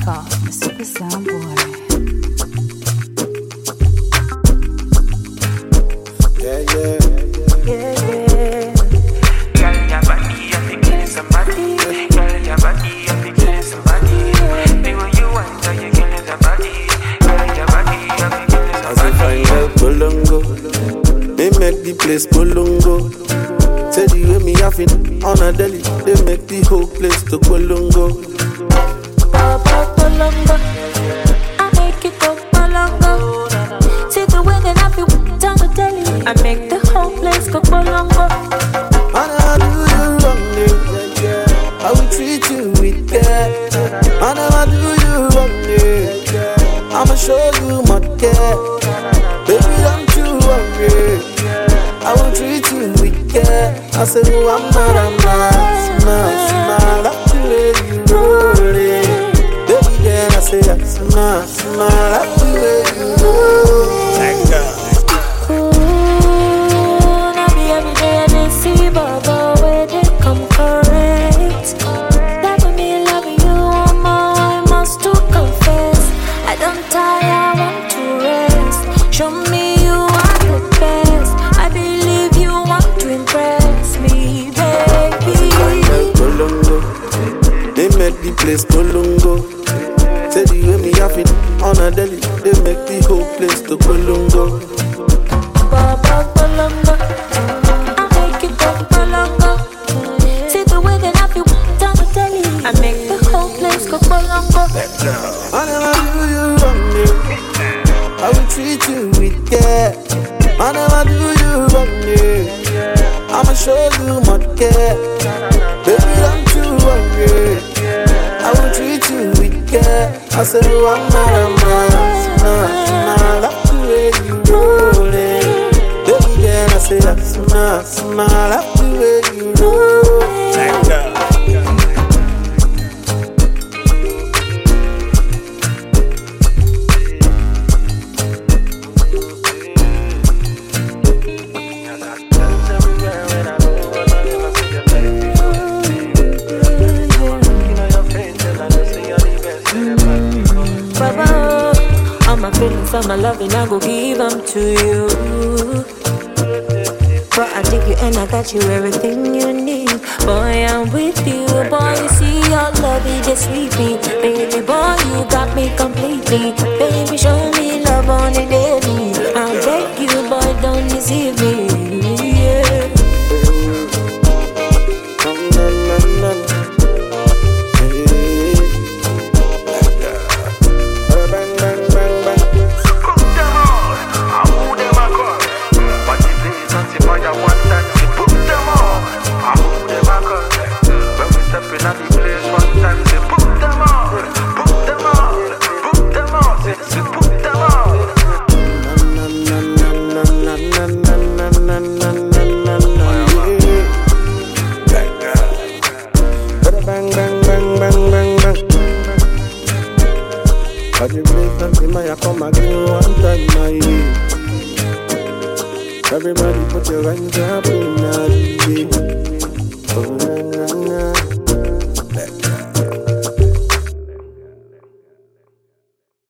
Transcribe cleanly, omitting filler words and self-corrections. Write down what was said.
call the Super Sound Boy. Yeah, yeah. Yeah, yeah. Girl, your body, I think killing somebody. Girl, your body, I think killing somebody. The way you want, so you killing somebody. Girl, your body, I think killing somebody. As if I know Bolongo, they make the place Bolongo. Say the way me have it on a deli, they make the whole place to Bolongo. Bolongo, I make it go Bolongo. See the way that I feel down the deli, I make the whole place go Bolongo. And I do you wrong, yeah. I will treat you with care. And I do you wrong, yeah. I'ma show you my care. Baby, don't you worry. I will treat you with care. I say, oh, I'm not, I like the way you roll it. Baby, then I say, I like the way you roll it. Ooh, now be every day they see Baba where they come correct. Loving me, loving you, I must to confess. I don't tire, I want to rest. Show me you are the best. I believe you want to impress me, baby. Bolongo, they make the place Bolongo. Say the way me have it on a deli, they make the whole place to Bolongo. Baba Bolongo, I make it go Bolongo. See the way that I feel down the deli, I make the whole place go Bolongo. I never do you wrong, yeah. I will treat you with care. I never do you wrong, yeah. I'ma show you my care. Baby, don't you worry. I will treat you with care. I said, oh, I'm not, like the way you roll it. Baby, then I say, I'm not, like the way you roll it. Baba, all my feelings, all my loving, I go give them to you. But I dig you and I got you everything you need. Boy, I'm with you. Boy, you see your love, it just sweet me. Baby boy, you got me completely. Baby, show me love on the daily. I beg you, boy, don't deceive me. Yeah. Everybody put your hands up in the air.